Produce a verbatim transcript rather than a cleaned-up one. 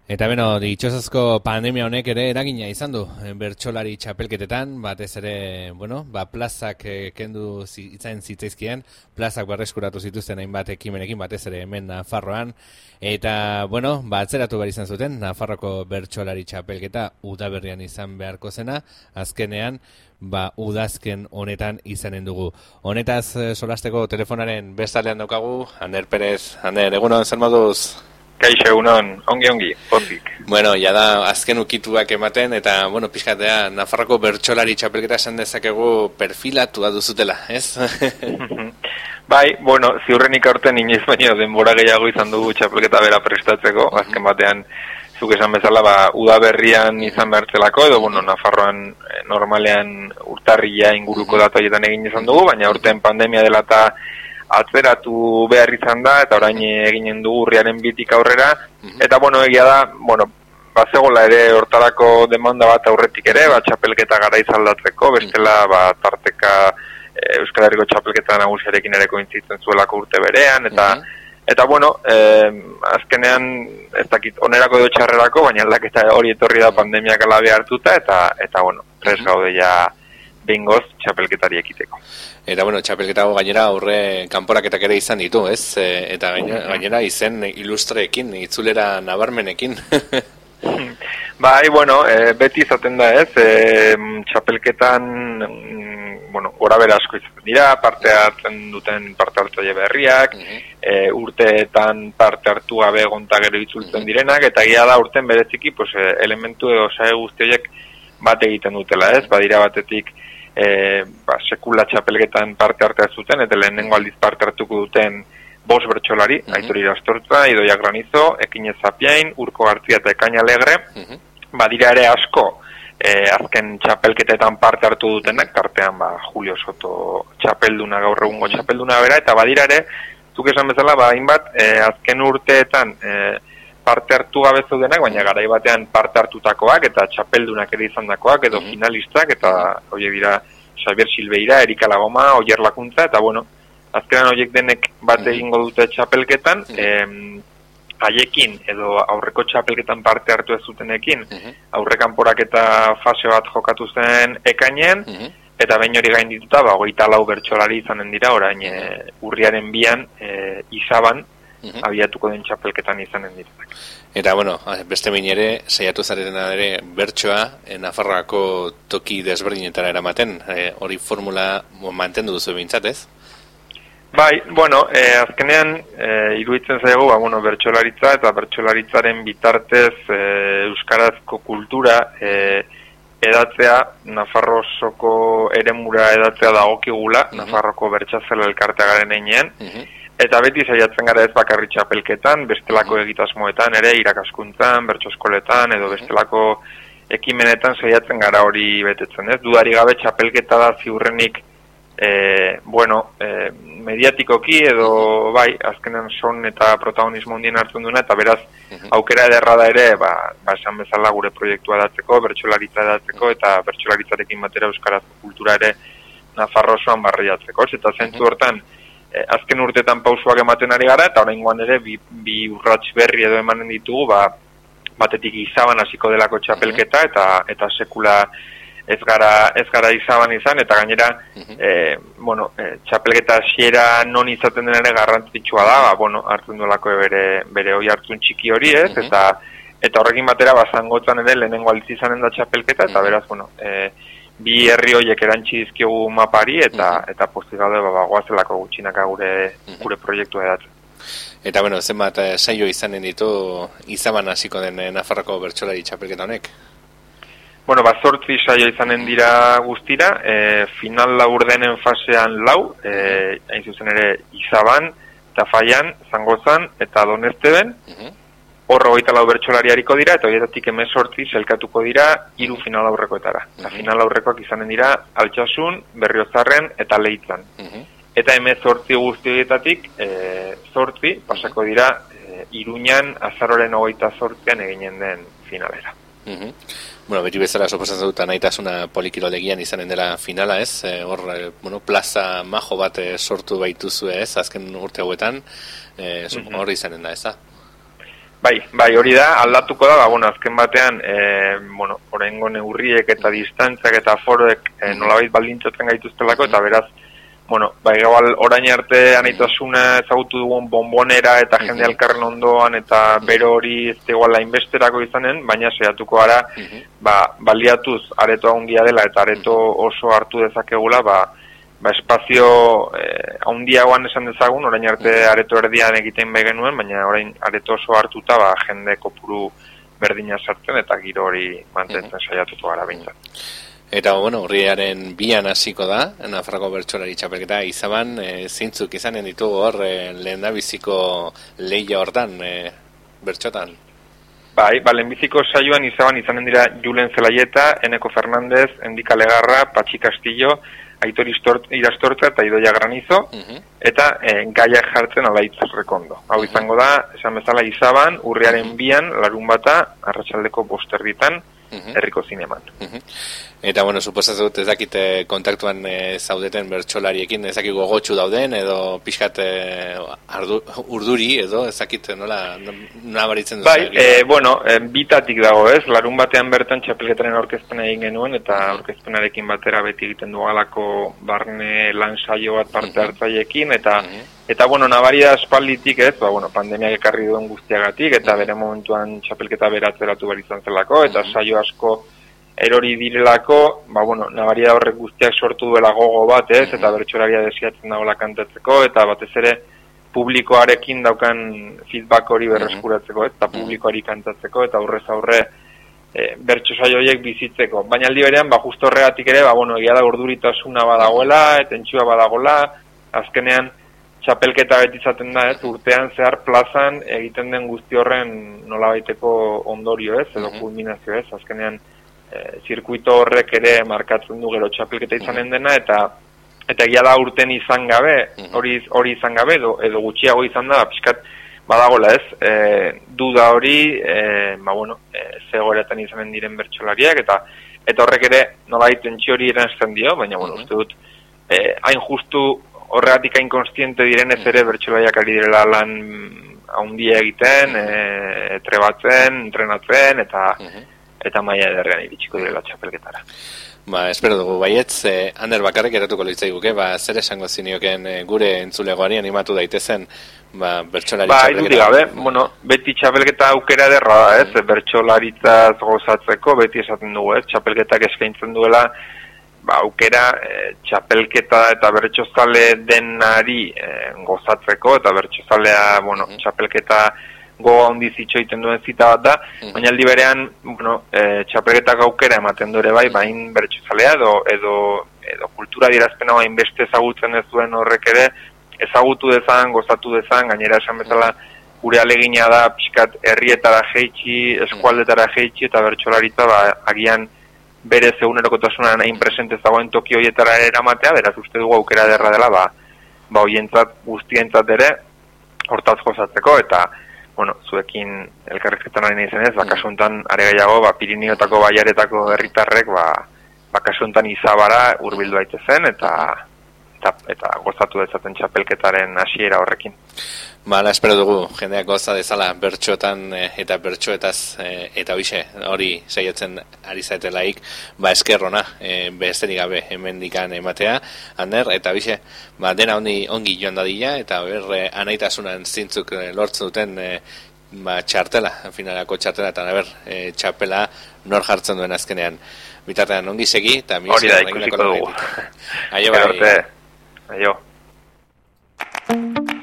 Eta beno, ditxosozko pandemia honek ere eragina izan du bertsolari txapelketetan, batez ere, bueno, ba, plazak eh, kendu izan zitzaizkien, plazak berreskuratu zituzten hainbat ekimenekin, batez ere hemen Nafarroan, eta, bueno, ba, atzeratu behar izan zuten, Nafarroko bertsolari txapelketa udaberrian izan beharko zena, azkenean, ba, udazken honetan izanen dugu. Honetaz eh, solasteko telefonaren bestaldean daukagu, Ander Perez. Ander, egunon, zer moduz? Kaixo, egunon, ongi-ongi, pozik. Bueno, ja da, azken ukituak ematen, eta, bueno, pixkatea, Nafarroko bertsolari txapelketa esan dezakegu perfilatua duzutela, ez? Bai, bueno, ziurrenik aurten inoiz baino denbora gehiago izan dugu txapelketa bera prestatzeko, azken batean, zuk esan bezala, ba, udaberrian izan behartzelako, edo, bueno, Nafarroan normalean urtarria inguruko datoietan egin izan dugu, baina aurten pandemia dela eta atzeratu behar izan da, eta orain eginen du urriaren bitik aurrera, eta bueno, egia da, bueno, bazegola ere hortarako demanda bat aurretik ere, ba, txapelketa gara izaldatzeko, bestela, ba, tarteka e, Euskal Herriko txapelketa nagusiarekin ere kointzitzen zuelako urte berean, eta, eta bueno, e, azkenean, ez dakit, onerako edo txarrerako, baina aldaketa hori etorri da pandemiak ala behartuta, eta, eta bueno, prest gaude ja behingoz txapelketari ekiteko. Eta, bueno, txapelketago gainera aurre kanporaketak ere izan ditu, ez? E, eta gainera, gainera izen ilustreekin, itzulera nabarmenekin. Bai, bueno, e, beti izaten da, ez? E, txapelketan, bueno, gora bera asko izaten dira, parte hartzen duten parte hartzaile berriak, e, urteetan parte hartu gabe gonta gero itzultzen direnak, eta gira da urten bereziki, pues, elementu edo sae guzti horiek bat egiten dutela, ez? Badira batetik, E, ba, sekula txapelketan parte hartea zuten, eta lehenengo aldiz parte hartuko duten bost bertsolari, uh-huh. Aitor Irastortza, Idoia Granizo, Ekinez Zapiain, Urko Gartzia eta Ekain Alegre, uh-huh. Badira ere asko, e, azken txapelketetan parte hartu dutenak, tartean ba, Julio Soto txapelduna, gaur egungo txapelduna bera, eta badira ere, zuk esan bezala, ba, hainbat, e, azken urteetan, e, parte hartu gabe zeudenak, baina garai batean parte hartutakoak eta txapeldunak ere izandakoak edo mm-hmm. finalistak, eta horiek dira Xavier Silveira, Erika Lagoma, Oier Lakuntza, eta bueno, azkenan horiek denek bat egingo dute txapelketan, mm-hmm. eh, haiekin edo aurreko txapelketan parte hartu ez zutenekin, mm-hmm. aurrekanporak eta fase bat jokatu zen ekainen, mm-hmm. eta behin hori gain dituta, ba, hogeita lau bertsolari izanen dira, orain e, urriaren bian, e, Izaban, Uhum. abiatuko den txapelketan izanen direnak. Eta, bueno, beste behin ere, saiatu zaretena ere bertsoa, e, Nafarroako toki desberdinetara eramaten, e, hori formula mantendu duzu behintzat, ez? Bai, bueno, e, azkenean, e, iruditzen zaigu, ba, bueno, bertsolaritza eta bertsolaritzaren bitartez e, euskarazko kultura e, edatzea, Nafarrosoko eremura edatzea dagokigula, uhum. Nafarroko bertsazela elkartea garen einean, uhum. Eta beti saiatzen gara ez bakarri txapelketan, bestelako egitasmoetan ere, irakaskuntzan, bertsoskoletan, edo bestelako ekimenetan saiatzen gara hori betetzen, ez? Dudari gabe txapelketa da ziurrenik, e, bueno, e, mediatikoki edo, bai, azkenen son eta protagonismo handien hartzen duna, eta beraz, aukera ederra da ere, ba, ba esan bezala gure proiektua datzeko, bertsolaritza datzeko, eta bertsolaritzarekin batera euskarazko kultura ere Nafarrosoan barriatzeko, eta zentzu hortan, Eh, azken urtetan pausuak ematen ari gara, eta oraingoan ere bi, bi urrats berri edo emanen ditugu, ba, batetik Izaban hasiko delako txapelketa, eta eta sekula ez gara, ez gara Izaban izan, eta gainera, eh, bueno, eh, txapelketa hasiera non izaten den ere garrantzitsua da, ba, bueno, hartzen duelako bere, bere hoi hartzun txiki hori, ez, eta, eta horrekin batera, bazangotzan ere lehenengo aldiz izanen da txapelketa, eta beraz, bueno, eh, bi herri horiek erantzi dizkiogu mapari eta uh-huh. eta pozik gaude ba goazelako gutxinaka gure uh-huh. gure proiektua edatzen. Eta bueno, zenbat eh, saio izanen ditu Izaban hasiko den eh, Nafarroko bertsolari txapelketa honek? Bueno, ba zortzi saio izanen dira guztira, eh, final laurdenen fasean lau, eh, hain zuzen ere Izaban, Tafaian, Zangozan eta Donesteben. Uh-huh. Horro hogeita lau bertsolari hariko dira, eta horietatik hemezortzi sailkatuko dira hiru final aurrekoetara. Eta uh-huh. final aurrekoak izanen dira Altsasun, Berriozarren eta Leitzan. Uh-huh. Eta hemezortzi guzti horietatik e, zortzi pasako dira e, Iruñan azaroren hogeita zortzian eginen den finalera. Uh-huh. Bueno, beti bezala soposatzen dut nahitasuna polikirolegian izanen dela finala, ez? E, hor, e, bueno, plaza majo bat e, sortu baituzu, ez? Azken urte hauetan, e, uh-huh. hor izanen da, ez da? Bai, bai, hori da, aldatuko da, ba, bueno, azken batean, e, bueno, oraingo neurriek eta distantziak eta foroek e, nolabait baldintzatzen gaituztelako, eta beraz, bueno, bai, igual orain arte anaitasuna ezagutu dugun bonbonera eta jende elkarren ondoan, eta bero hori ez da igual hainbesterako izanen, baina saiatuko gara, ba, baliatuz areto handia dela eta areto oso hartu dezakegula, ba, ba, espazio eh, handiagoan esan dezagun, orain arte areto erdian egiten bai genuen, baina orain areto oso hartuta ba, jende kopuru berdina sartzen eta giro hori mantentzen saiatuko gara behintzat. Eta, bueno, urriaren bian hasiko da, Nafarroko bertsolari txapelketa Izaban, e, zintzuk izanen ditugu hor, e, lehendabiziko lehia hortan, e, bertxotan. Bai, ba, lehenbiziko saioan Izaban izanen dira Julen Zelaieta, Eneko Fernandez, Endika Legarra, Patxi Castillo, Aitor Irastortza eta Idoia Granizo, uh-huh. eta e, gaiak jartzen Alaitz Rekondo. Hau uh-huh. izango da, esan bezala Izaban, urriaren bian, larun bata, arratsaldeko bosterditan, uh-huh. herriko zineman. Uh-huh. Eta, bueno, suposatzen dut ez dakit kontaktuan e, zaudeten bertsolariekin, ez dakit gogotxu dauden, edo pixkat e, ardu, urduri, edo ez dakit nola nabaritzen dut. Bai, e, bueno, e, bitatik dago ez, larun batean bertan txapelketaren aurkezpena egin genuen, eta uh-huh. aurkezpenarekin batera beti egiten dugalako barne lan saio bat parte uh-huh. hartzaileekin, eta uh-huh. eta, bueno, nabaria espalditik ez, ba, bueno, pandemiak ekarri duen guztiagatik, eta uh-huh. bere momentuan txapelketa beratzeratu behar izan zelako, eta uh-huh. saio asko erori direlako, ba, bueno, nabaria horrek guztiak sortu duela gogo bat, ez, eta bertsolaria desiatzen dagoela kantatzeko, eta batez ere publikoarekin daukan feedback hori berreskuratzeko, eta publikoari kantatzeko, eta aurrez aurre e, bertso saio horiek bizitzeko. Baina aldi berean, ba, justo horregatik ere, ba, bueno, egia da urduritasuna badagoela, etentsua badagoela, azkenean txapelketa beti izaten da, ez, urtean zehar plazan egiten den guzti horren nolabaiteko ondorio, ez, edo kulminazio, ez, azkenean E, zirkuito horrek ere markatzen du gero txapelketa izanen dena, eta eta egia da urten izan gabe, hori hori izan gabe, edo, edo gutxiago izan da, pixkat badagola ez, e, duda hori, e, ba bueno, e, zegoeretan izanen diren bertsolariak, eta eta horrek ere nolabait tentsio hori eransten dio, baina bueno, uste dut, e, hain justu horregatik hain konstiente direnez ere bertsolariak ari direla lan handia egiten, e, trebatzen, entrenatzen, eta eta maila ederrean iritsiko direla txapelketara. Ba, espero dugu baietz, eh, Ander bakarrik eratuko litzaiguke, ba, zer esango zinioken eh, gure entzulegoari animatu daitezen, ba, bertsolari ba, txapelketa. Ba, gabe, bueno, beti txapelketa aukera ederra da, ez, mm. bertsolaritzaz gozatzeko, beti esaten dugu, ez, txapelketak eskaintzen duela, ba, aukera eh, txapelketa eta bertsozale denari eh, gozatzeko, eta bertsozalea, bueno, mm. txapelketa goga handiz itxoiten duen zita bat da, mm. baina aldi berean, bueno, e, txapelketak aukera ematen dure bai, bain bertsozalea edo, edo, edo kultura dirazpena bain beste ezagutzen ez duen horrek ere, ezagutu dezan, gozatu dezan, gainera esan bezala gure alegina da, pixkat herrietara jeitsi, eskualdetara jeitsi, eta bertsolaritza ba, agian bere egunerokotasunan hain presente zagoen toki horietara eramatea, beraz uste dugu aukera derra dela, ba, ba hoientzat, guztientzat ere, hortaz gozatzeko, eta bueno, zuekin elkarrizketan ari izenez, ba, kasuntan are gehiago, ba, Pirinioetako baiaretako herritarrek, ba, ba, kasuntan Izabara hurbildu daitezen, eta, eta, eta gozatu dezaten txapelketaren hasiera horrekin. Ba, la espero dugu, jendeak goza dezala bertxotan eta bertxoetaz eta hoxe, hori saiatzen ari zaetelaik, ba, eskerrona, e, besterik gabe hemendikan ematea, Ander, eta bixe, ba, dena ondi, ongi joan dadila, eta ber, anaitasunan zintzuk lortzen duten, e, ba, txartela, finalako txartela, eta ber, e, txapela nor jartzen duen azkenean. Bitartean ongi segi, eta hori da, ikusiko dugu. Aio, bai. Aio.